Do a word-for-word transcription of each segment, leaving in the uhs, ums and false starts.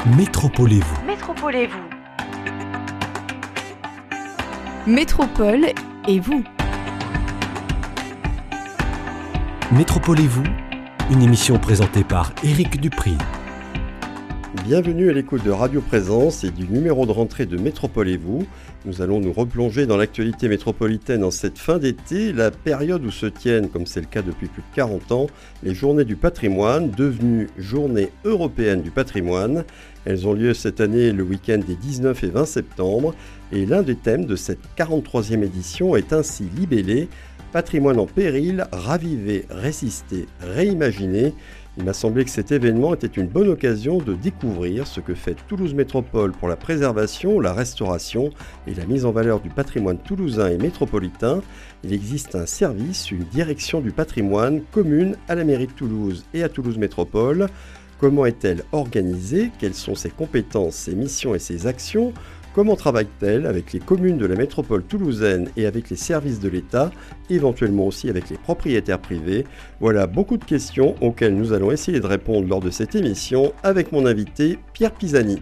Métropolez-vous. Métropolez-vous. Métropole et vous. Métropolez-vous, une émission présentée par Éric Dupri. Bienvenue à l'écoute de Radio Présence et du numéro de rentrée de Métropolez-vous. Nous allons nous replonger dans l'actualité métropolitaine en cette fin d'été, la période où se tiennent, comme c'est le cas depuis plus de quarante ans, les Journées du patrimoine, devenues Journées européennes du patrimoine. Elles ont lieu cette année le week-end des dix-neuf et vingt septembre et l'un des thèmes de cette quarante-troisième édition est ainsi libellé « Patrimoine en péril, raviver, résister, réimaginer ». Il m'a semblé que cet événement était une bonne occasion de découvrir ce que fait Toulouse Métropole pour la préservation, la restauration et la mise en valeur du patrimoine toulousain et métropolitain. Il existe un service, une direction du patrimoine commune à la mairie de Toulouse et à Toulouse Métropole. Comment est-elle organisée? Quelles sont ses compétences, ses missions et ses actions? Comment travaille-t-elle avec les communes de la métropole toulousaine et avec les services de l'État, éventuellement aussi avec les propriétaires privés? Voilà beaucoup de questions auxquelles nous allons essayer de répondre lors de cette émission avec mon invité Pierre Pisani.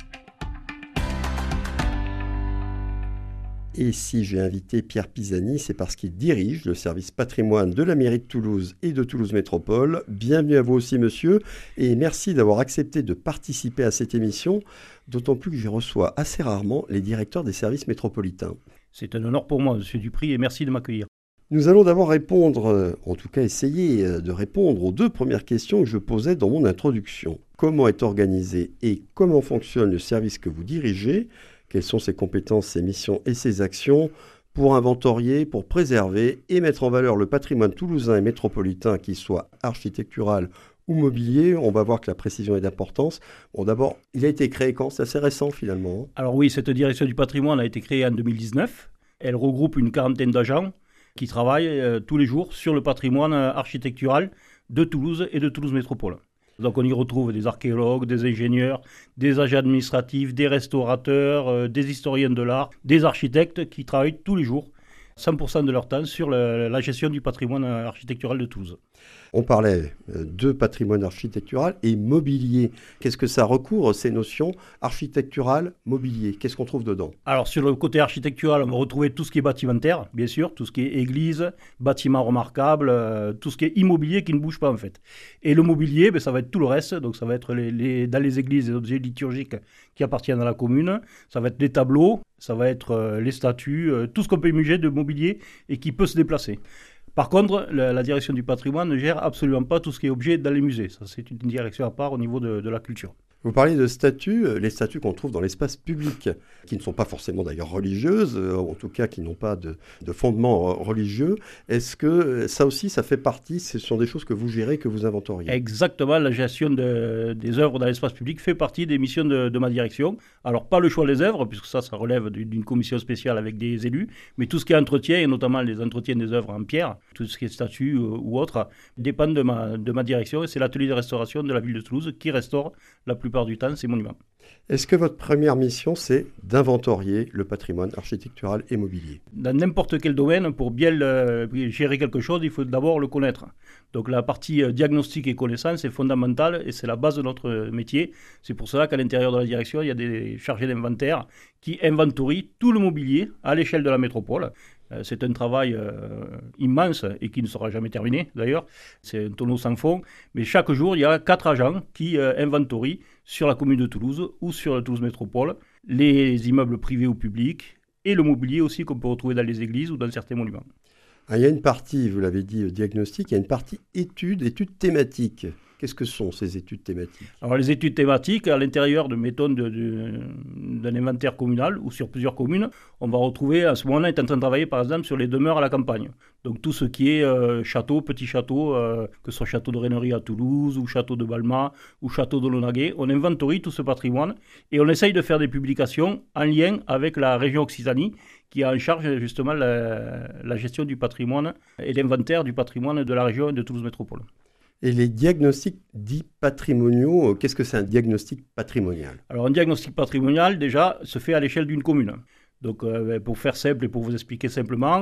Et si j'ai invité Pierre Pisani, c'est parce qu'il dirige le service patrimoine de la mairie de Toulouse et de Toulouse Métropole. Bienvenue à vous aussi, monsieur, et merci d'avoir accepté de participer à cette émission, d'autant plus que je reçois assez rarement les directeurs des services métropolitains. C'est un honneur pour moi, monsieur Dupri, et merci de m'accueillir. Nous allons d'abord répondre, en tout cas essayer de répondre aux deux premières questions que je posais dans mon introduction. Comment est organisé et comment fonctionne le service que vous dirigez ? Quelles sont ses compétences, ses missions et ses actions pour inventorier, pour préserver et mettre en valeur le patrimoine toulousain et métropolitain, qu'il soit architectural ou mobilier? On va voir que la précision est d'importance. Bon, d'abord, il a été créé quand? C'est assez récent finalement. Alors oui, cette direction du patrimoine a été créée en deux mille dix-neuf. Elle regroupe une quarantaine d'agents qui travaillent euh, tous les jours sur le patrimoine architectural de Toulouse et de Toulouse Métropole. Donc on y retrouve des archéologues, des ingénieurs, des agents administratifs, des restaurateurs, euh, des historiens de l'art, des architectes qui travaillent tous les jours, cent pour cent de leur temps, sur le, la gestion du patrimoine architectural de Toulouse. On parlait de patrimoine architectural et mobilier. Qu'est-ce que ça recouvre, ces notions architectural, mobilier? Qu'est-ce qu'on trouve dedans? Alors sur le côté architectural, on va retrouver tout ce qui est bâtimentaire, bien sûr, tout ce qui est église, bâtiments remarquables, euh, tout ce qui est immobilier qui ne bouge pas en fait. Et le mobilier, ben, ça va être tout le reste, donc ça va être les, les, dans les églises les objets liturgiques qui appartiennent à la commune, ça va être les tableaux, ça va être euh, les statues, euh, tout ce qu'on peut imaginer de mobilier et qui peut se déplacer. Par contre, la, la direction du patrimoine ne gère absolument pas tout ce qui est objet dans les musées. Ça, c'est une direction à part au niveau de, de la culture. Vous parlez de statues, les statues qu'on trouve dans l'espace public, qui ne sont pas forcément d'ailleurs religieuses, en tout cas qui n'ont pas de, de fondement religieux. Est-ce que ça aussi, ça fait partie, ce sont des choses que vous gérez, que vous inventoriez? Exactement, la gestion de, des œuvres dans l'espace public fait partie des missions de, de ma direction. Alors pas le choix des œuvres, puisque ça, ça relève d'une commission spéciale avec des élus, mais tout ce qui est entretien, et notamment les entretiens des œuvres en pierre, tout ce qui est statues ou autre, dépend de ma, de ma direction, et c'est l'atelier de restauration de la ville de Toulouse qui restaure la plupart du temps ces monuments. Est-ce que votre première mission, c'est d'inventorier le patrimoine architectural et mobilier? Dans n'importe quel domaine, pour bien le, gérer quelque chose, il faut d'abord le connaître. Donc la partie euh, diagnostic et connaissance est fondamentale et c'est la base de notre métier. C'est pour cela qu'à l'intérieur de la direction, il y a des chargés d'inventaire qui inventorient tout le mobilier à l'échelle de la métropole. Euh, c'est un travail euh, immense et qui ne sera jamais terminé d'ailleurs. C'est un tonneau sans fond. Mais chaque jour, il y a quatre agents qui euh, inventorient sur la commune de Toulouse ou sur la Toulouse Métropole les immeubles privés ou publics et le mobilier aussi qu'on peut retrouver dans les églises ou dans certains monuments. Ah, il y a une partie, vous l'avez dit, diagnostic, il y a une partie études, études thématiques. Qu'est-ce que sont ces études thématiques? Alors les études thématiques, à l'intérieur de méthodes de, de, d'un inventaire communal ou sur plusieurs communes, on va retrouver, à ce moment-là, on est en train de travailler par exemple sur les demeures à la campagne. Donc tout ce qui est euh, château, petit château, euh, que ce soit château de Rainerie à Toulouse ou château de Balma ou château de Launaguet, on inventorie tout ce patrimoine et on essaye de faire des publications en lien avec la région Occitanie qui a en charge justement la, la gestion du patrimoine et l'inventaire du patrimoine de la région de Toulouse Métropole. Et les diagnostics dits patrimoniaux, qu'est-ce que c'est un diagnostic patrimonial? Alors un diagnostic patrimonial, déjà, se fait à l'échelle d'une commune. Donc euh, pour faire simple et pour vous expliquer simplement,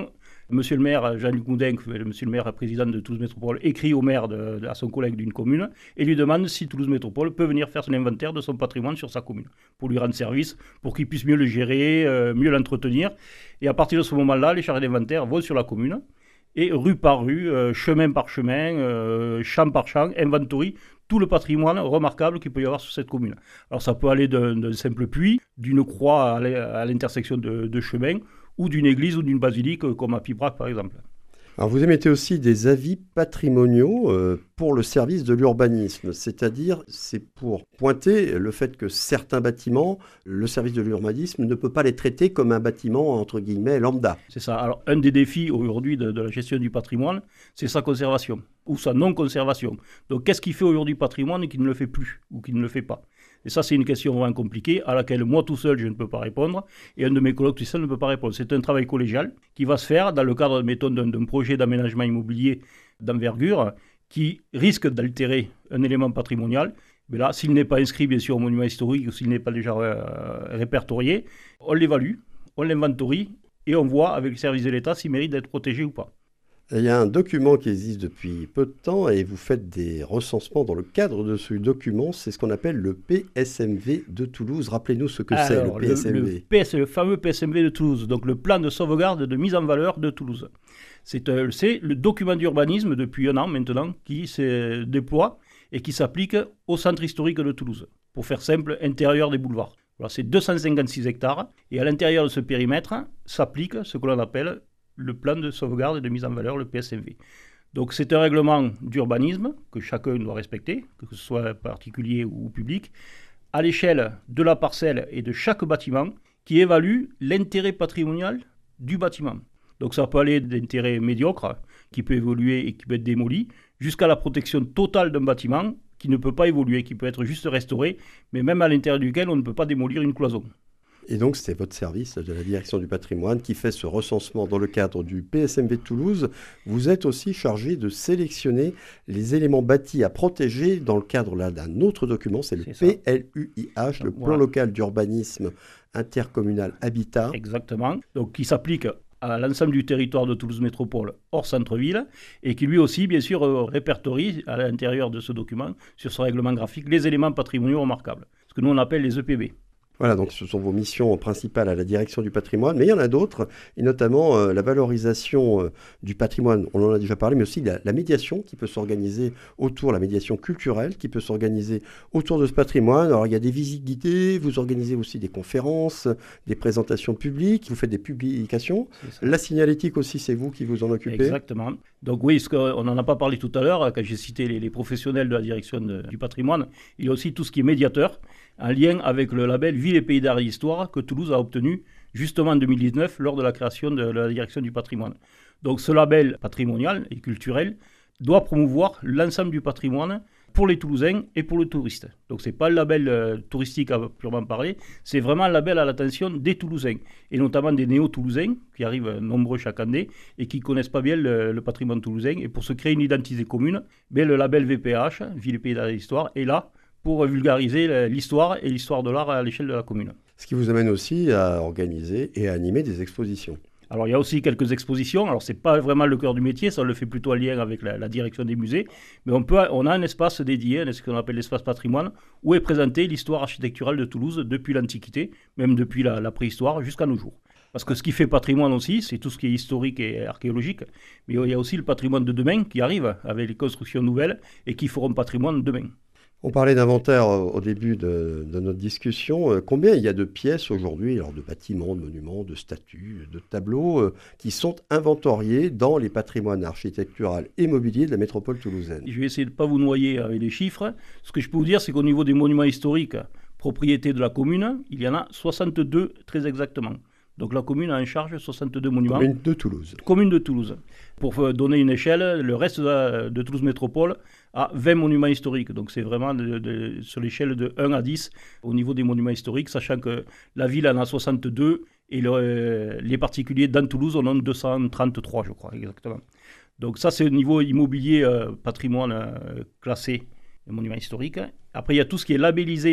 Monsieur le maire, Jean-Luc Moudin, monsieur le maire président de Toulouse Métropole, écrit au maire, de, de, à son collègue d'une commune, et lui demande si Toulouse Métropole peut venir faire son inventaire de son patrimoine sur sa commune, pour lui rendre service, pour qu'il puisse mieux le gérer, euh, mieux l'entretenir. Et à partir de ce moment-là, les chargés d'inventaire vont sur la commune, et rue par rue, euh, chemin par chemin, euh, champ par champ, inventorient tout le patrimoine remarquable qu'il peut y avoir sur cette commune. Alors ça peut aller d'un, d'un simple puits, d'une croix à l'intersection de, de chemins, ou d'une église ou d'une basilique, comme à Pibrac par exemple. Alors vous émettez aussi des avis patrimoniaux euh, pour le service de l'urbanisme, c'est-à-dire c'est pour pointer le fait que certains bâtiments, le service de l'urbanisme ne peut pas les traiter comme un bâtiment entre guillemets lambda. C'est ça. Alors un des défis aujourd'hui de, de la gestion du patrimoine, c'est sa conservation ou sa non-conservation. Donc qu'est-ce qui fait aujourd'hui le patrimoine et qui ne le fait plus ou qui ne le fait pas ? Et ça, c'est une question vraiment compliquée à laquelle moi tout seul, je ne peux pas répondre et un de mes collègues tout seul ne peut pas répondre. C'est un travail collégial qui va se faire dans le cadre, mettons, d'un, d'un projet d'aménagement immobilier d'envergure qui risque d'altérer un élément patrimonial. Mais là, s'il n'est pas inscrit, bien sûr, au monument historique ou s'il n'est pas déjà euh, répertorié, on l'évalue, on l'inventorie et on voit avec le service de l'État s'il mérite d'être protégé ou pas. Il y a un document qui existe depuis peu de temps et vous faites des recensements dans le cadre de ce document. C'est ce qu'on appelle le P S M V de Toulouse. Rappelez-nous ce que Alors, c'est le P S M V. Le, le, P S, le fameux P S M V de Toulouse, donc le plan de sauvegarde de mise en valeur de Toulouse. C'est, euh, c'est le document d'urbanisme depuis un an maintenant qui se déploie et qui s'applique au centre historique de Toulouse. Pour faire simple, intérieur des boulevards. Alors, c'est deux cent cinquante-six hectares et à l'intérieur de ce périmètre s'applique ce que l'on appelle le plan de sauvegarde et de mise en valeur, le P S M V. Donc c'est un règlement d'urbanisme que chacun doit respecter, que ce soit particulier ou public, à l'échelle de la parcelle et de chaque bâtiment, qui évalue l'intérêt patrimonial du bâtiment. Donc ça peut aller d'intérêt médiocre, qui peut évoluer et qui peut être démoli, jusqu'à la protection totale d'un bâtiment qui ne peut pas évoluer, qui peut être juste restauré, mais même à l'intérieur duquel on ne peut pas démolir une cloison. Et donc, c'est votre service de la direction du patrimoine qui fait ce recensement dans le cadre du P S M V de Toulouse. Vous êtes aussi chargé de sélectionner les éléments bâtis à protéger dans le cadre là, d'un autre document, c'est le c'est P L U I H, le voilà. Plan local d'urbanisme intercommunal habitat. Exactement, donc qui s'applique à l'ensemble du territoire de Toulouse Métropole hors centre-ville et qui lui aussi, bien sûr, euh, répertorie à l'intérieur de ce document, sur ce règlement graphique, les éléments patrimoniaux remarquables, ce que nous on appelle les E P B. Voilà, donc ce sont vos missions principales à la direction du patrimoine, mais il y en a d'autres, et notamment euh, la valorisation euh, du patrimoine, on en a déjà parlé, mais aussi la, la médiation qui peut s'organiser autour, la médiation culturelle qui peut s'organiser autour de ce patrimoine. Alors il y a des visites guidées, vous organisez aussi des conférences, des présentations publiques, vous faites des publications. La signalétique aussi, c'est vous qui vous en occupez. Exactement. Donc oui, ce qu'on n'en a pas parlé tout à l'heure, quand j'ai cité les, les professionnels de la direction de, du patrimoine, il y a aussi tout ce qui est médiateur, en lien avec le label Ville et Pays d'Art et d'Histoire que Toulouse a obtenu justement en deux mille dix-neuf lors de la création de la direction du patrimoine. Donc ce label patrimonial et culturel doit promouvoir l'ensemble du patrimoine pour les Toulousains et pour le touriste. Donc ce n'est pas le label euh, touristique à purement parler, c'est vraiment un label à l'attention des Toulousains, et notamment des néo-Toulousains, qui arrivent nombreux chaque année, et qui ne connaissent pas bien le, le patrimoine toulousain. Et pour se créer une identité commune, ben, le label V P H, Ville et Pays d'Art et d'Histoire, est là pour vulgariser l'histoire et l'histoire de l'art à l'échelle de la commune. Ce qui vous amène aussi à organiser et à animer des expositions. Alors il y a aussi quelques expositions, alors ce n'est pas vraiment le cœur du métier, ça on le fait plutôt en lien avec la, la direction des musées, mais on, peut, on a un espace dédié, ce qu'on appelle l'espace patrimoine, où est présentée l'histoire architecturale de Toulouse depuis l'Antiquité, même depuis la, la préhistoire jusqu'à nos jours. Parce que ce qui fait patrimoine aussi, c'est tout ce qui est historique et archéologique, mais il y a aussi le patrimoine de demain qui arrive avec les constructions nouvelles et qui feront patrimoine demain. On parlait d'inventaire au début de, de notre discussion. Combien il y a de pièces aujourd'hui, alors de bâtiments, de monuments, de statues, de tableaux, euh, qui sont inventoriés dans les patrimoines architectural et mobilier de la métropole toulousaine? Je vais essayer de ne pas vous noyer avec les chiffres. Ce que je peux vous dire, c'est qu'au niveau des monuments historiques, propriété de la commune, il y en a soixante-deux très exactement. Donc la commune a en charge soixante-deux monuments. Commune de Toulouse. Commune de Toulouse. Pour donner une échelle, le reste de, la, de Toulouse Métropole a vingt monuments historiques. Donc c'est vraiment de, de, sur l'échelle de un à dix au niveau des monuments historiques, sachant que la ville en a soixante-deux et le, les particuliers dans Toulouse en ont deux cent trente-trois, je crois, exactement. Donc ça, c'est au niveau immobilier, euh, patrimoine euh, classé, les monuments historiques. Après, il y a tout ce qui est labellisé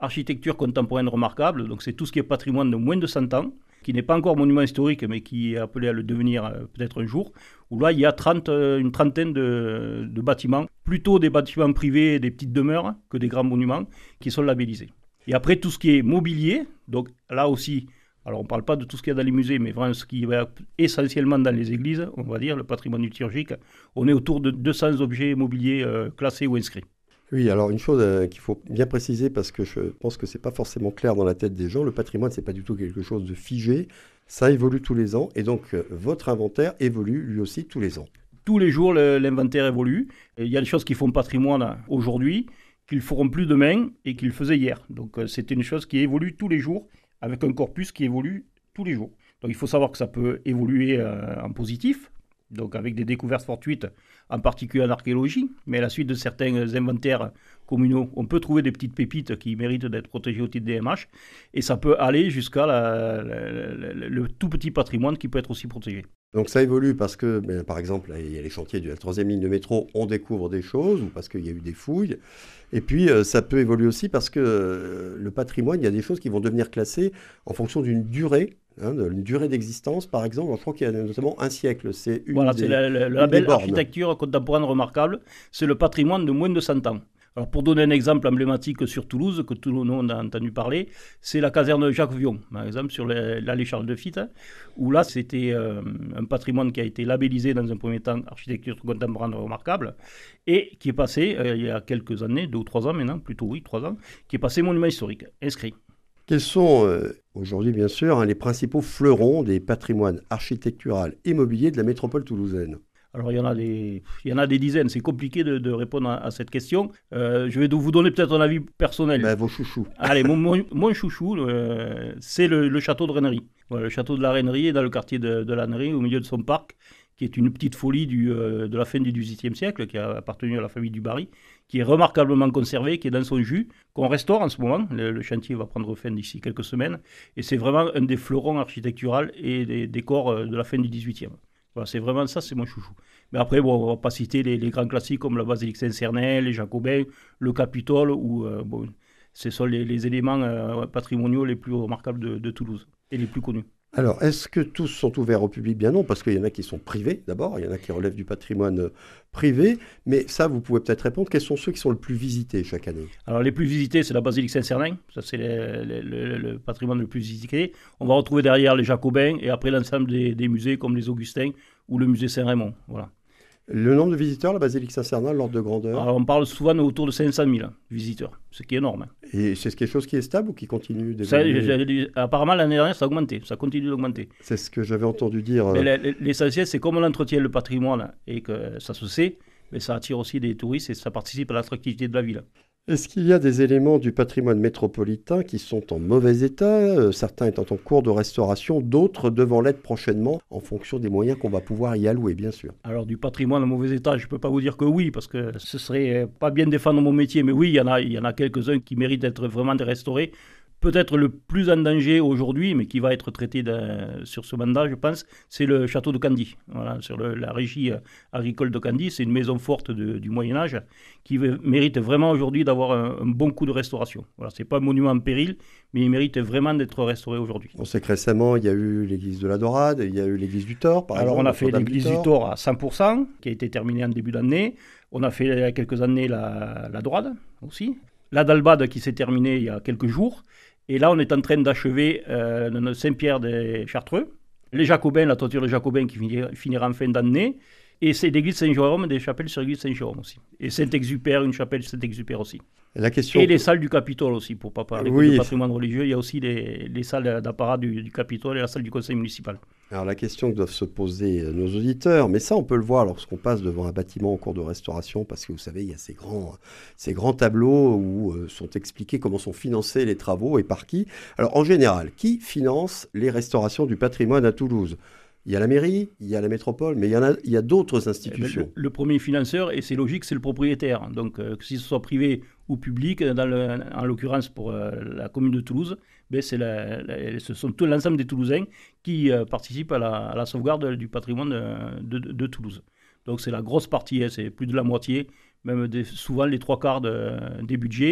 architecture contemporaine remarquable, donc c'est tout ce qui est patrimoine de moins de cent ans, qui n'est pas encore monument historique, mais qui est appelé à le devenir euh, peut-être un jour, où là, il y a trente, euh, une trentaine de, de bâtiments, plutôt des bâtiments privés et des petites demeures que des grands monuments, qui sont labellisés. Et après, tout ce qui est mobilier, donc là aussi, alors on ne parle pas de tout ce qu'il y a dans les musées, mais vraiment ce qui va essentiellement dans les églises, on va dire, le patrimoine liturgique, on est autour de deux cents objets mobiliers euh, classés ou inscrits. Oui, alors une chose euh, qu'il faut bien préciser, parce que je pense que ce n'est pas forcément clair dans la tête des gens, le patrimoine, ce n'est pas du tout quelque chose de figé, ça évolue tous les ans, et donc euh, votre inventaire évolue lui aussi tous les ans. Tous les jours, le, l'inventaire évolue. Il y a des choses qui font patrimoine aujourd'hui, qu'ils feront plus demain et qu'ils faisaient hier. Donc euh, c'est une chose qui évolue tous les jours, avec un corpus qui évolue tous les jours. Donc il faut savoir que ça peut évoluer euh, en positif, donc avec des découvertes fortuites, en particulier en archéologie, mais à la suite de certains inventaires communaux, on peut trouver des petites pépites qui méritent d'être protégées au titre des D M H, et ça peut aller jusqu'à la, la, la, la, le tout petit patrimoine qui peut être aussi protégé. Donc ça évolue parce que, ben, par exemple, il y a les chantiers de la troisième ligne de métro, on découvre des choses, ou parce qu'il y a eu des fouilles. Et puis, euh, ça peut évoluer aussi parce que euh, le patrimoine, il y a des choses qui vont devenir classées en fonction d'une durée, hein, d'une durée d'existence. Par exemple, je crois qu'il y a notamment un siècle. C'est une Voilà, des, c'est le, le, le label architecture contemporaine remarquable. C'est le patrimoine de moins de cent ans. Alors, pour donner un exemple emblématique sur Toulouse, que tout le monde a entendu parler, c'est la caserne de Jacques Vion, par exemple, sur l'allée Charles de Fitte, où là, c'était euh, un patrimoine qui a été labellisé dans un premier temps architecture contemporaine remarquable, et qui est passé, euh, il y a quelques années, deux ou trois ans maintenant, plutôt oui, trois ans, qui est passé monument historique, inscrit. Quels sont, euh, aujourd'hui bien sûr, hein, les principaux fleurons des patrimoines architectural et immobilier de la métropole toulousaine ? Alors, il y en a des, il y en a des dizaines. C'est compliqué de, de répondre à, à cette question. Euh, je vais vous donner peut-être un avis personnel. Ben, vos chouchous. Allez, mon, mon, mon chouchou, euh, c'est le, le château de Rennery. Voilà, le château de la Rennery est dans le quartier de, de la Rennery, au milieu de son parc, qui est une petite folie du, euh, de la fin du dix-huitième siècle, qui a appartenu à la famille du Barry, qui est remarquablement conservé, qui est dans son jus, qu'on restaure en ce moment. Le, le chantier va prendre fin d'ici quelques semaines. Et c'est vraiment un des fleurons architecturaux et des décors de la fin du dix-huitième. Voilà, c'est vraiment ça, c'est mon chouchou. Mais après, bon, on ne va pas citer les, les grands classiques comme la basilique Saint-Cernin, les Jacobins, le Capitole, ou euh, bon, ce sont les, les éléments euh, patrimoniaux les plus remarquables de, de Toulouse et les plus connus. Alors, est-ce que tous sont ouverts au public ? Bien non, parce qu'il y en a qui sont privés d'abord, il y en a qui relèvent du patrimoine privé, mais ça, vous pouvez peut-être répondre, quels sont ceux qui sont le plus visités chaque année ? Alors, les plus visités, c'est la basilique Saint-Cernin, ça c'est le, le, le, le patrimoine le plus visité. On va retrouver derrière les Jacobins et après l'ensemble des, des musées comme les Augustins ou le musée Saint-Raymond, voilà. Le nombre de visiteurs, la basilique Saint-Cernin, l'ordre de grandeur ? Alors, on parle souvent autour de cinq cent mille visiteurs, ce qui est énorme. Et c'est quelque chose qui est stable ou qui continue d'évoluer ? Ça, apparemment, l'année dernière, ça a augmenté, ça continue d'augmenter. C'est ce que j'avais entendu dire. Mais l'essentiel, c'est comme on entretient le patrimoine et que ça se sait, mais ça attire aussi des touristes et ça participe à l'attractivité de la ville. Est-ce qu'il y a des éléments du patrimoine métropolitain qui sont en mauvais état, euh, certains étant en cours de restauration, d'autres devant l'être prochainement, en fonction des moyens qu'on va pouvoir y allouer, bien sûr ? Alors, du patrimoine en mauvais état, je ne peux pas vous dire que oui, parce que ce serait pas bien défendre mon métier, mais oui, il y en a, il y en a quelques-uns qui méritent d'être vraiment restaurés. Peut-être le plus en danger aujourd'hui, mais qui va être traité de, sur ce mandat, je pense, c'est le château de Candy. Voilà, sur le, la régie agricole de Candy, c'est une maison forte de, du Moyen-Âge qui mérite vraiment aujourd'hui d'avoir un, un bon coup de restauration. Voilà, ce n'est pas un monument en péril, mais il mérite vraiment d'être restauré aujourd'hui. On sait que récemment, il y a eu l'église de la Dorade, il y a eu l'église du Thor, par Alors, exemple. Alors, on a fait l'église du Thor à cent pour cent, qui a été terminée en début d'année. On a fait il y a quelques années la, la Dorade aussi. La Dalbade qui s'est terminée il y a quelques jours. Et là, on est en train d'achever euh, Saint-Pierre des Chartreux, les Jacobins, la toiture des Jacobins qui finira, finira en fin d'année, et c'est l'église Saint-Jérôme, des chapelles sur l'église Saint-Jérôme aussi. Et Saint-Exupère, une chapelle Saint-Exupère aussi. La question... Et les salles du Capitole aussi, pour ne pas parler oui. de patrimoine religieux, il y a aussi les, les salles d'apparat du, du Capitole et la salle du conseil municipal. Alors la question que doivent se poser nos auditeurs, mais ça on peut le voir lorsqu'on passe devant un bâtiment en cours de restauration, parce que vous savez, il y a ces grands, ces grands tableaux où euh, sont expliqués comment sont financés les travaux et par qui. Alors en général, qui finance les restaurations du patrimoine à Toulouse ? Il y a la mairie, il y a la métropole, mais il y en a, il y a d'autres institutions. Le, le premier financeur, et c'est logique, c'est le propriétaire. Donc, euh, que ce soit privé ou public, dans le, en l'occurrence pour euh, la commune de Toulouse, ben c'est la, la, ce sont tout l'ensemble des Toulousains qui euh, participent à la, à la sauvegarde du patrimoine de, de, de Toulouse. Donc, c'est la grosse partie, hein, c'est plus de la moitié, même des, souvent les trois quarts de, des budgets.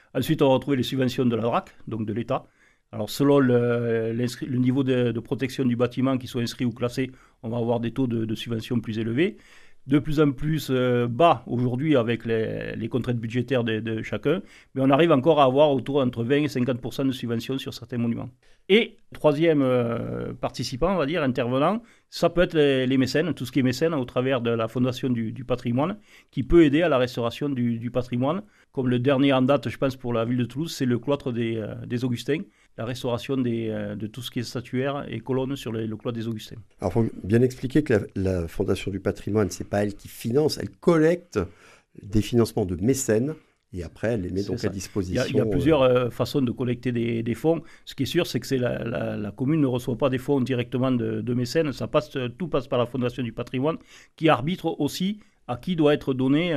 Ensuite, on va retrouver les subventions de la D R A C, donc de l'État. Alors, selon le, le niveau de, de protection du bâtiment qui soit inscrit ou classé, on va avoir des taux de, de subvention plus élevés. De plus en plus euh, bas aujourd'hui avec les, les contraintes budgétaires de, de chacun, mais on arrive encore à avoir autour entre vingt et cinquante pour cent de subventions sur certains monuments. Et troisième euh, participant, on va dire, intervenant, ça peut être les, les mécènes, tout ce qui est mécène au travers de la Fondation du, du patrimoine, qui peut aider à la restauration du, du patrimoine. Comme le dernier en date, je pense, pour la ville de Toulouse, c'est le cloître des, euh, des Augustins, la restauration des, euh, de tout ce qui est statuaire et colonnes sur le, le cloître des Augustins. Alors, il faut bien expliquer que la, la Fondation du patrimoine, ce n'est pas elle qui finance, elle collecte des financements de mécènes. Et après, elle les met c'est donc ça. à disposition. Il y a, il y a plusieurs euh, façons de collecter des, des fonds. Ce qui est sûr, c'est que c'est la, la, la commune ne reçoit pas des fonds directement de, de mécènes. Ça passe, tout passe par la Fondation du patrimoine, qui arbitre aussi à qui doit être donnée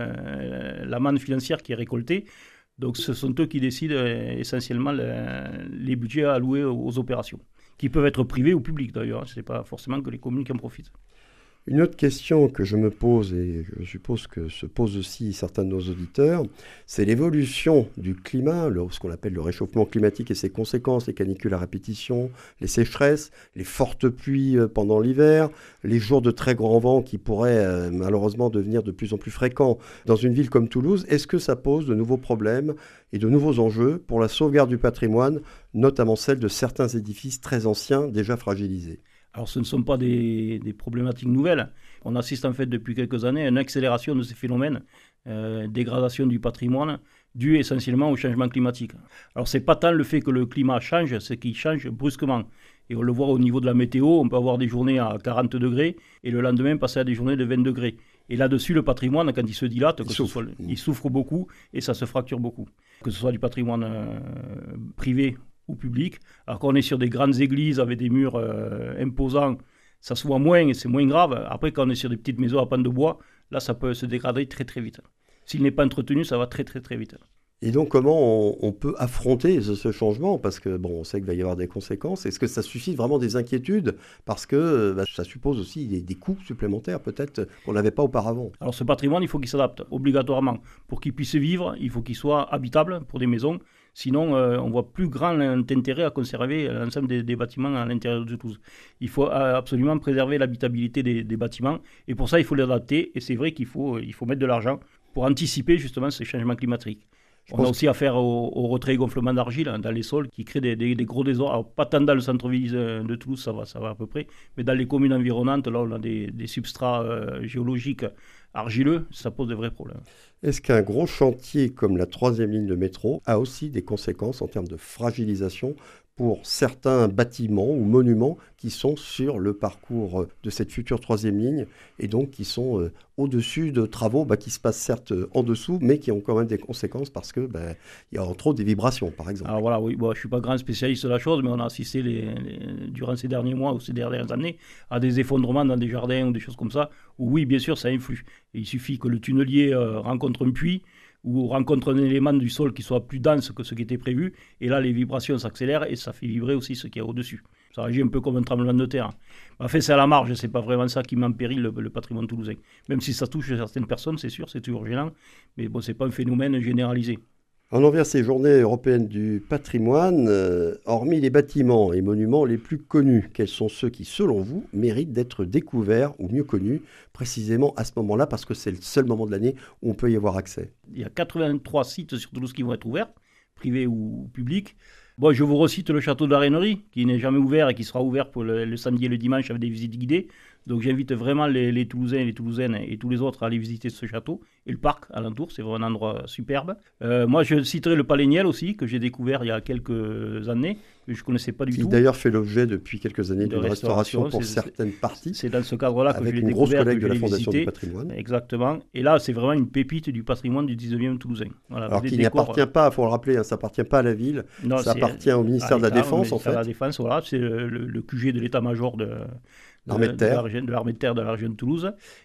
euh, la manne financière qui est récoltée. Donc, ce sont eux qui décident euh, essentiellement le, les budgets alloués aux, aux opérations, qui peuvent être privés ou publics d'ailleurs. Ce n'est pas forcément que les communes qui en profitent. Une autre question que je me pose, et je suppose que se posent aussi certains de nos auditeurs, c'est l'évolution du climat, le, ce qu'on appelle le réchauffement climatique et ses conséquences, les canicules à répétition, les sécheresses, les fortes pluies pendant l'hiver, les jours de très grand vent qui pourraient euh, malheureusement devenir de plus en plus fréquents dans une ville comme Toulouse. Est-ce que ça pose de nouveaux problèmes et de nouveaux enjeux pour la sauvegarde du patrimoine, notamment celle de certains édifices très anciens déjà fragilisés ? Alors, ce ne sont pas des, des problématiques nouvelles. On assiste en fait depuis quelques années à une accélération de ces phénomènes, euh, dégradation du patrimoine, due essentiellement au changement climatique. Alors, ce n'est pas tant le fait que le climat change, c'est qu'il change brusquement. Et on le voit au niveau de la météo, on peut avoir des journées à quarante degrés et le lendemain passer à des journées de vingt degrés. Et là-dessus, le patrimoine, quand il se dilate, il, que souffre. Ce soit, il souffre beaucoup et ça se fracture beaucoup. Que ce soit du patrimoine euh, privé ou public. Alors quand on est sur des grandes églises avec des murs euh, imposants, ça se voit moins et c'est moins grave. Après, quand on est sur des petites maisons à pans de bois, là, ça peut se dégrader très très vite. S'il n'est pas entretenu, ça va très très très vite. Et donc, comment on, on peut affronter ce, ce changement ? Parce que, bon, on sait qu'il va y avoir des conséquences. Est-ce que ça suscite vraiment des inquiétudes ? Parce que bah, ça suppose aussi des, des coûts supplémentaires, peut-être, qu'on n'avait pas auparavant. Alors, ce patrimoine, il faut qu'il s'adapte, obligatoirement. Pour qu'il puisse vivre, il faut qu'il soit habitable pour des maisons. Sinon, euh, on voit plus grand intérêt à conserver l'ensemble des, des bâtiments à l'intérieur de Toulouse. Il faut euh, absolument préserver l'habitabilité des, des bâtiments. Et pour ça, il faut les adapter. Et c'est vrai qu'il faut, il faut mettre de l'argent pour anticiper justement ces changements climatiques. Je On a aussi que... affaire au, au retrait et gonflement d'argile hein, dans les sols qui crée des, des, des gros désordres. Alors, pas tant dans le centre-ville de Toulouse, ça va, ça va à peu près, mais dans les communes environnantes, là, on a des, des substrats euh, géologiques argileux, ça pose de vrais problèmes. Est-ce qu'un gros chantier comme la troisième ligne de métro a aussi des conséquences en termes de fragilisation pour certains bâtiments ou monuments qui sont sur le parcours de cette future troisième ligne et donc qui sont euh, au-dessus de travaux bah, qui se passent certes en dessous mais qui ont quand même des conséquences parce que bah, y a entre autres des vibrations par exemple. Alors voilà, oui, bon, je ne suis pas grand spécialiste de la chose mais on a assisté les, les, durant ces derniers mois ou ces dernières années à des effondrements dans des jardins ou des choses comme ça où oui bien sûr ça influe. Et il suffit que le tunnelier euh, rencontre un puits ou rencontre un élément du sol qui soit plus dense que ce qui était prévu, et là les vibrations s'accélèrent et ça fait vibrer aussi ce qu'il y a au-dessus. Ça agit un peu comme un tremblement de terre. En fait, c'est à la marge, c'est pas vraiment ça qui met en péril le, le patrimoine toulousain. Même si ça touche certaines personnes, c'est sûr, c'est toujours gênant, mais bon, c'est pas un phénomène généralisé. En envers ces journées européennes du patrimoine, euh, hormis les bâtiments et monuments les plus connus, quels sont ceux qui, selon vous, méritent d'être découverts ou mieux connus, précisément à ce moment-là, parce que c'est le seul moment de l'année où on peut y avoir accès ? Il y a quatre-vingt-trois sites sur Toulouse qui vont être ouverts, privés ou publics. Bon, je vous recite le château de la Rainerie, qui n'est jamais ouvert et qui sera ouvert pour le, le samedi et le dimanche avec des visites guidées. Donc j'invite vraiment les, les Toulousains, les Toulousaines et tous les autres à aller visiter ce château. Et le parc alentour, c'est vraiment un endroit superbe. Euh, moi, je citerai le Palais Niel aussi, que j'ai découvert il y a quelques années, que je ne connaissais pas du qui tout. Qui d'ailleurs fait l'objet depuis quelques années d'une restauration, restauration pour c'est, certaines parties. C'est dans ce cadre-là que je l'ai découvert. Avec une grosse collecte de la visité. Fondation du patrimoine. Exactement. Et là, c'est vraiment une pépite du patrimoine du dix-neuvième toulousain. Voilà, alors qui n'appartient pas, il faut le rappeler, hein, ça n'appartient pas à la ville, non, ça appartient au ministère de la Défense en fait. De la Défense, voilà, c'est le, le, le Q G de l'état-major de... L'armée de terre. De l'armée de terre de la région de Toulouse.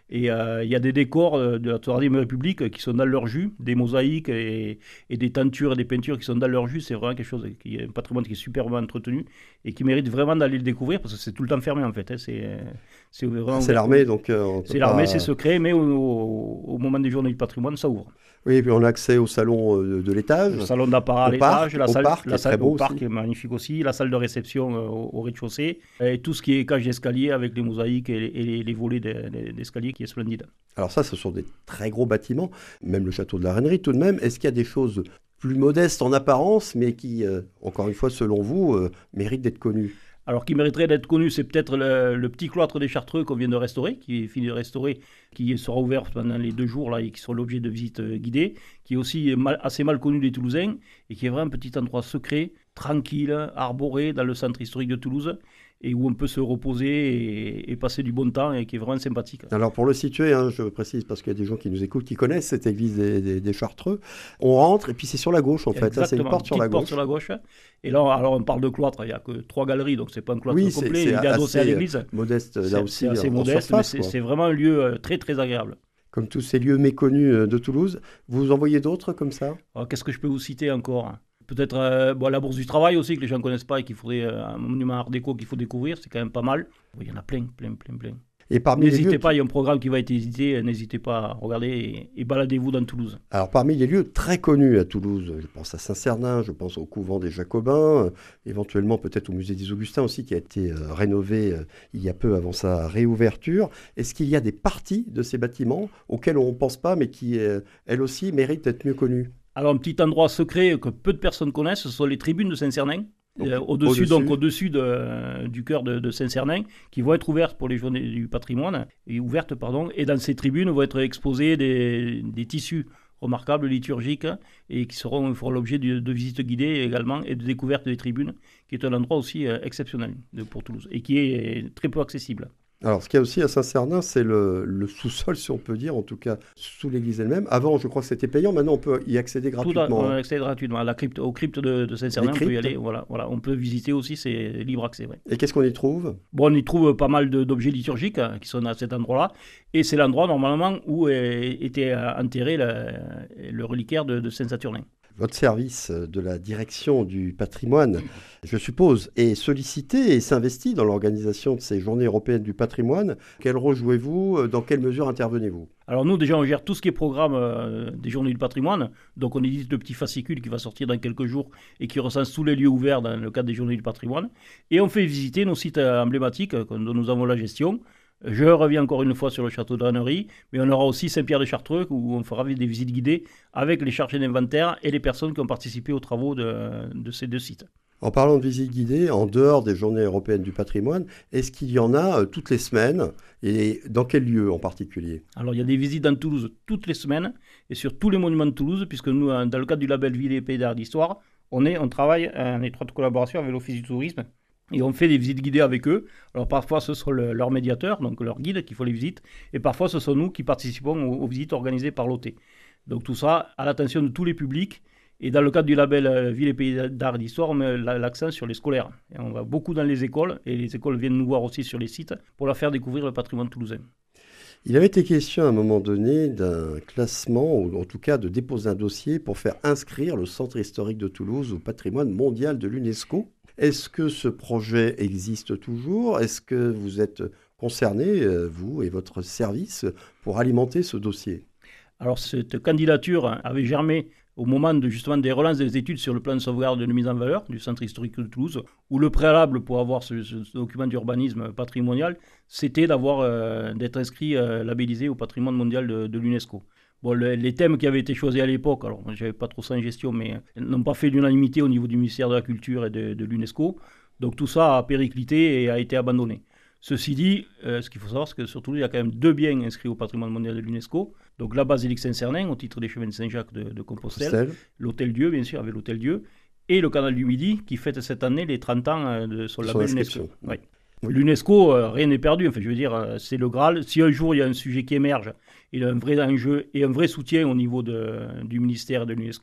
Et euh, il y a des décors de la troisième République qui sont dans leur jus, des mosaïques et, et des tentures et des peintures qui sont dans leur jus. C'est vraiment quelque chose qui est un patrimoine qui est superbement entretenu et qui mérite vraiment d'aller le découvrir parce que c'est tout le temps fermé en fait. Hein. C'est, c'est, vraiment, c'est l'armée donc. Euh, c'est l'armée, pas... c'est secret, mais au, au, au moment des journées du patrimoine, ça ouvre. Oui, et puis on a accès au salon de, de l'étage. Le salon d'apparat à l'étage, la au salle, parc, la salle au parc qui est magnifique aussi, la salle de réception euh, au, au rez-de-chaussée, et tout ce qui est cage d'escalier avec les mosaïques et les, et les, les volets de, d'escalier qui est splendide. Alors ça, ce sont des très gros bâtiments, même le château de la Reinerie tout de même. Est-ce qu'il y a des choses plus modestes en apparence, mais qui, euh, encore une fois, selon vous, euh, méritent d'être connues ? Alors, qui mériterait d'être connu, c'est peut-être le, le petit cloître des Chartreux qu'on vient de restaurer, qui est fini de restaurer, qui sera ouvert pendant les deux jours là, et qui sera l'objet de visites guidées, qui est aussi mal, assez mal connu des Toulousains, et qui est vraiment un petit endroit secret, tranquille, arboré dans le centre historique de Toulouse, et où on peut se reposer et, et passer du bon temps, et qui est vraiment sympathique. Alors pour le situer, hein, je précise, parce qu'il y a des gens qui nous écoutent, qui connaissent cette église des, des, des Chartreux, on rentre, et puis c'est sur la gauche en fait, là, c'est une porte sur la gauche. porte sur la gauche. Et là, alors on parle de cloître, il n'y a que trois galeries, donc c'est pas un cloître oui, complet, c'est, c'est il est adossé à l'église. Modeste, là c'est, aussi, c'est assez en, modeste, en surface, mais c'est, c'est vraiment un lieu très très agréable. Comme tous ces lieux méconnus de Toulouse, vous en voyez d'autres comme ça ? Alors, qu'est-ce que je peux vous citer encore ? Peut-être euh, bon, la Bourse du Travail aussi, que les gens ne connaissent pas et qu'il faudrait, euh, un monument art déco qu'il faut découvrir, c'est quand même pas mal. Bon, il y en a plein, plein, plein, plein. Et parmi n'hésitez les lieux... pas, il y a un programme qui va être édité, n'hésitez pas à regarder et, et baladez-vous dans Toulouse. Alors parmi les lieux très connus à Toulouse, je pense à Saint-Cernin, je pense au couvent des Jacobins, euh, éventuellement peut-être au musée des Augustins aussi qui a été euh, rénové euh, il y a peu avant sa réouverture. Est-ce qu'il y a des parties de ces bâtiments auxquelles on ne pense pas mais qui, euh, elles aussi, méritent d'être mieux connues ? Alors un petit endroit secret que peu de personnes connaissent, ce sont les tribunes de Saint-Cernin. Donc, euh, au-dessus, au-dessus. Donc au-dessus de, euh, du cœur de, de Saint-Cernin, qui vont être ouvertes pour les journées du patrimoine, et ouvertes, pardon, et dans ces tribunes vont être exposés des, des tissus remarquables, liturgiques, et qui seront, feront l'objet de, de visites guidées également, et de découverte des tribunes, qui est un endroit aussi euh, exceptionnel de, pour Toulouse, et qui est très peu accessible. Alors, ce qu'il y a aussi à Saint-Cernin, c'est le, le sous-sol, si on peut dire, en tout cas sous l'église elle-même. Avant, je crois que c'était payant. Maintenant, on peut y accéder gratuitement. Tout à, on accède gratuitement. À la crypte, aux cryptes de, de Saint-Cernin, on peut y aller. Voilà, voilà. On peut visiter aussi, c'est libre accès. Ouais. Et qu'est-ce qu'on y trouve ? Bon, on y trouve pas mal de, d'objets liturgiques hein, qui sont à cet endroit-là. Et c'est l'endroit, normalement, où est, était enterré le, le reliquaire de, de Saint-Saturnin. Votre service de la direction du patrimoine, je suppose, est sollicité et s'investit dans l'organisation de ces journées européennes du patrimoine. Quel rôle jouez-vous ? Dans quelle mesure intervenez-vous ? Alors nous, déjà, on gère tout ce qui est programme euh, des journées du patrimoine. Donc on édite le petit fascicule qui va sortir dans quelques jours et qui recense tous les lieux ouverts dans le cadre des journées du patrimoine. Et on fait visiter nos sites emblématiques dont nous avons la gestion. Je reviens encore une fois sur le château de Reinerie, mais on aura aussi Saint-Pierre-de-Chartreux où on fera des visites guidées avec les chargés d'inventaire et les personnes qui ont participé aux travaux de, de ces deux sites. En parlant de visites guidées, en dehors des journées européennes du patrimoine, est-ce qu'il y en a euh, toutes les semaines et dans quel lieu en particulier ? Alors il y a des visites dans Toulouse toutes les semaines et sur tous les monuments de Toulouse, puisque nous, dans le cadre du label Ville et Pays d'Art d'Histoire, on, est, on travaille en étroite collaboration avec l'Office du tourisme. Et on fait des visites guidées avec eux. Alors parfois ce sont le, leurs médiateurs, donc leurs guides qui font les visites, et parfois ce sont nous qui participons aux, aux visites organisées par l'O T. Donc tout ça à l'attention de tous les publics. Et dans le cadre du label euh, Ville et Pays d'Art et d'Histoire, on met l'accent sur les scolaires. Et on va beaucoup dans les écoles, et les écoles viennent nous voir aussi sur les sites pour leur faire découvrir le patrimoine toulousain. Il avait été question à un moment donné d'un classement, ou en tout cas de déposer un dossier pour faire inscrire le centre historique de Toulouse au patrimoine mondial de l'UNESCO. Est-ce que ce projet existe toujours ? Est-ce que vous êtes concerné, vous et votre service, pour alimenter ce dossier ? Alors, cette candidature avait germé au moment de, justement, des relances des études sur le plan de sauvegarde et de mise en valeur du centre historique de Toulouse, où le préalable pour avoir ce, ce, ce document d'urbanisme patrimonial, c'était d'avoir, euh, d'être inscrit, euh, labellisé au patrimoine mondial de, de l'UNESCO. Bon, le, les thèmes qui avaient été choisis à l'époque, alors je n'avais pas trop ça en gestion, mais n'ont pas fait l'unanimité au niveau du ministère de la Culture et de, de l'UNESCO. Donc tout ça a périclité et a été abandonné. Ceci dit, euh, ce qu'il faut savoir, c'est que surtout il y a quand même deux biens inscrits au patrimoine mondial de l'UNESCO. Donc la basilique Saint-Cernin, au titre des chemins de Saint-Jacques de, de Compostelle, Compostelle. L'Hôtel-Dieu, bien sûr, avec l'Hôtel-Dieu, et le canal du Midi, qui fête cette année les trente ans de son label UNESCO. Oui. Oui. L'UNESCO, euh, rien n'est perdu. Enfin, je veux dire, euh, c'est le Graal. Si un jour il y a un sujet qui émerge, il y a un vrai enjeu et un vrai soutien au niveau de, du ministère de l'UNESCO,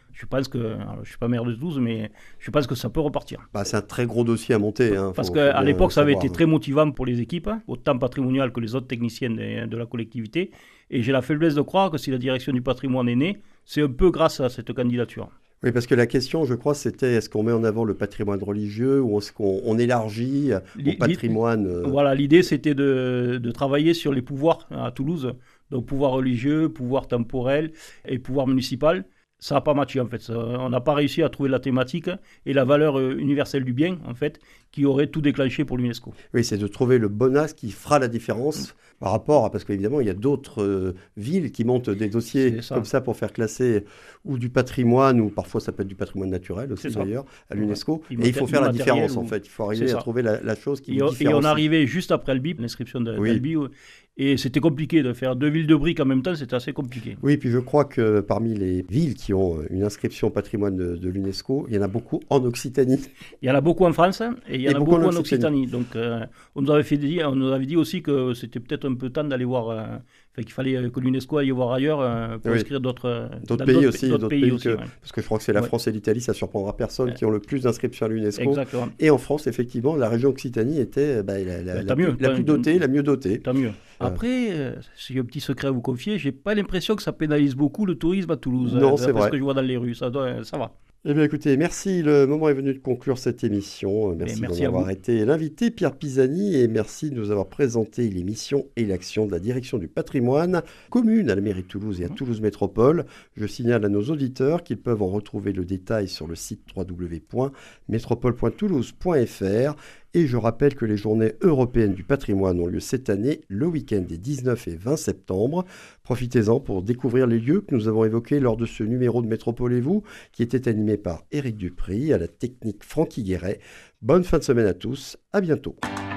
Je pense que, alors, je ne suis pas maire de Toulouse, mais je pense que ça peut repartir. Bah, c'est un très gros dossier à monter. Hein, Parce faut, qu'à faut l'époque, ça avait savoir, été hein. très motivant pour les équipes, autant patrimoniales que les autres techniciens de, de la collectivité. Et j'ai la faiblesse de croire que si la direction du patrimoine est née, c'est un peu grâce à cette candidature. Oui, parce que la question, je crois, c'était est-ce qu'on met en avant le patrimoine religieux ou est-ce qu'on on élargit au patrimoine euh... Voilà, l'idée, c'était de, de travailler sur les pouvoirs à Toulouse. Donc, pouvoir religieux, pouvoir temporel et pouvoir municipal. Ça n'a pas matché, en fait. Ça, on n'a pas réussi à trouver la thématique et la valeur universelle du bien, en fait, qui aurait tout déclenché pour l'UNESCO. Oui, c'est de trouver le bon axe qui fera la différence mmh. par rapport à... Parce qu'évidemment, il y a d'autres euh, villes qui montent des dossiers ça. comme ça pour faire classer ou du patrimoine, ou parfois ça peut être du patrimoine naturel aussi, d'ailleurs, à l'UNESCO. Ouais. Et il faut faire la différence, ou... en fait. Il faut arriver à trouver la, la chose qui et, différencie. Et on arrivait juste après le B I P, l'inscription de, oui. de l'A L B I, et c'était compliqué de faire deux villes de briques en même temps, c'était assez compliqué. Oui, puis je crois que parmi les villes qui ont une inscription au patrimoine de, de l'UNESCO, il y en a beaucoup en Occitanie. Il y en a beaucoup en France et il y en et a beaucoup, beaucoup en Occitanie. Occitanie. Donc euh, on, nous avait fait dit, on nous avait dit aussi que c'était peut-être un peu temps d'aller voir, euh, qu'il fallait que l'UNESCO aille voir ailleurs euh, pour oui. inscrire d'autres, d'autres pays aussi. D'autres d'autres pays, pays aussi que, ouais. Parce que je crois que c'est la ouais. France et l'Italie, ça ne surprendra personne, ouais. qui ont le plus d'inscriptions à l'UNESCO. Exactement. Et en France, effectivement, la région Occitanie était bah, la, la, la, mieux, plus, la plus dotée, la mieux dotée. Tant mieux. Après, euh, si j'ai un petit secret à vous confier, j'ai pas l'impression que ça pénalise beaucoup le tourisme à Toulouse. Non, euh, c'est vrai. Ce que je vois dans les rues, ça, doit, ça va. Eh bien écoutez, merci, le moment est venu de conclure cette émission. Merci, merci d'avoir été l'invité Pierre Pisani et merci de nous avoir présenté l'émission et l'action de la direction du patrimoine commune à la mairie de Toulouse et à Toulouse Métropole. Je signale à nos auditeurs qu'ils peuvent en retrouver le détail sur le site w w w point métropole point toulouse point f r. Et je rappelle que les journées européennes du patrimoine ont lieu cette année, le week-end des dix-neuf et vingt septembre. Profitez-en pour découvrir les lieux que nous avons évoqués lors de ce numéro de Métropole et vous, qui était animé par Éric Dupry, à la technique Francky Guéret. Bonne fin de semaine à tous, à bientôt.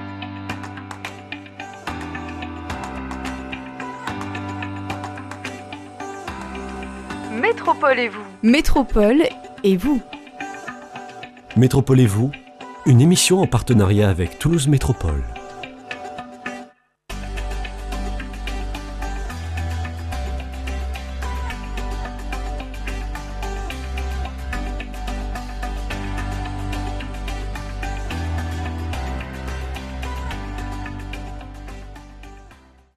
Métropole et vous. Métropole et vous. Métropole et vous, une émission en partenariat avec Toulouse Métropole.